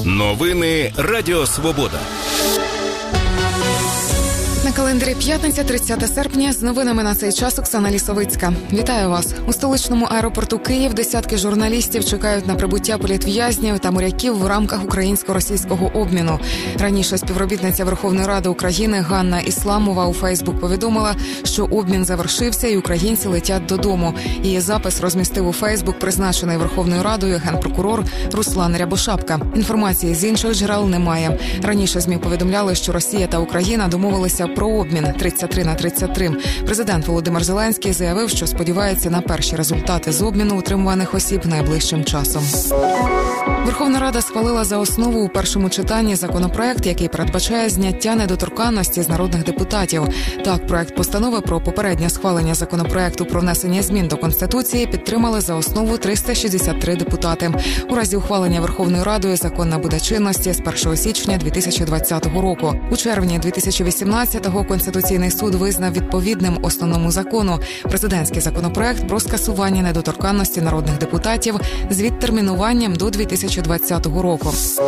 Новини Радіо Свобода. На календарі п'ятниця, 30 серпня. З новинами на цей час Оксана Лісовицька. Вітаю вас. У столичному аеропорту Київ десятки журналістів чекають на прибуття політв'язнів та моряків в рамках українсько-російського обміну. Раніше співробітниця Верховної Ради України Ганна Ісламова у Фейсбук повідомила, що обмін завершився і українці летять додому. Її запис розмістив у Фейсбук призначений Верховною Радою генпрокурор Руслан Рябошапка. Інформації з інших джерел немає. Раніше ЗМІ повідомляли, що Росія та Україна домовилися про обмін 33/33. Президент Володимир Зеленський заявив, що сподівається на перші результати з обміну утримуваних осіб найближчим часом. Верховна Рада схвалила за основу у першому читанні законопроект, який передбачає зняття недоторканності з народних депутатів. Так, проект постанови про попереднє схвалення законопроекту про внесення змін до Конституції підтримали за основу 363 депутати. У разі ухвалення Верховною Радою закон набуде чинності з 1 січня 2020 року. У червні 2018-го Конституційний суд визнав відповідним основному закону президентський законопроект про скасування недоторканності народних депутатів з відтермінуванням до 2020 року.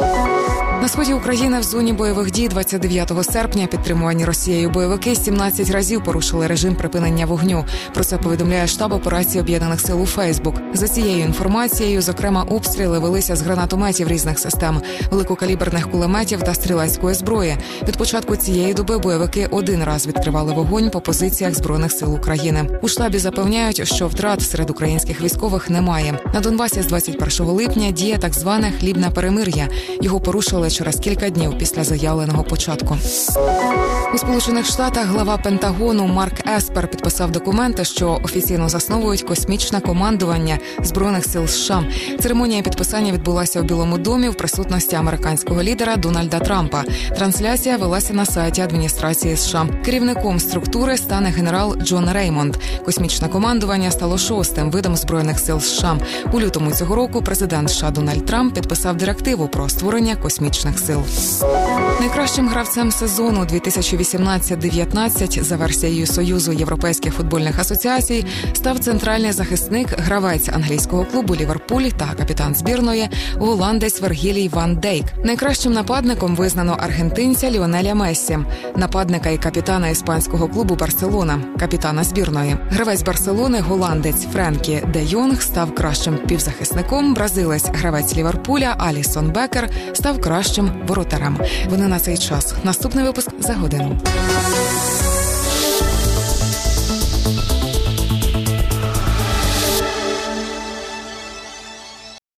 На сході України в зоні бойових дій 29 серпня підтримувані Росією бойовики 17 разів порушили режим припинення вогню. Про це повідомляє штаб операції Об'єднаних сил у Фейсбук. За цією інформацією, зокрема, обстріли велися з гранатометів різних систем, великокаліберних кулеметів та стрілецької зброї. Від початку цієї доби бойовики один раз відкривали вогонь по позиціях Збройних сил України. У штабі запевняють, що втрат серед українських військових немає. На Донбасі з 21 липня діє так зване хлібне перемир'я. Його порушили через кілька днів після заявленого початку. У Сполучених Штатах глава Пентагону Марк Еспер підписав документи, що офіційно засновують космічне командування Збройних сил США. Церемонія підписання відбулася у Білому домі в присутності американського лідера Дональда Трампа. Трансляція велася на сайті адміністрації США. Керівником структури стане генерал Джон Реймонд. Космічне командування стало 6-тим видом Збройних сил США. У лютому цього року президент США Дональд Трамп підписав директиву про створення космічних сил. Найкращим гравцем сезону 2018-19 за версією Союзу європейських футбольних асоціацій став центральний захисник, гравець англійського клубу «Ліверпуль» та капітан збірної голландець Вергілій Ван Дейк. Найкращим нападником визнано аргентинця Ліонеля Мессі, нападника і капітана іспанського клубу «Барселона», капітана збірної. Гравець Барселони, голландець Френкі де Йонг став кращим півзахисником, бразилець, гравець Ліверпуля Алісон Бекер став кращим воротарем. Вони на цей час. Наступний випуск за годину.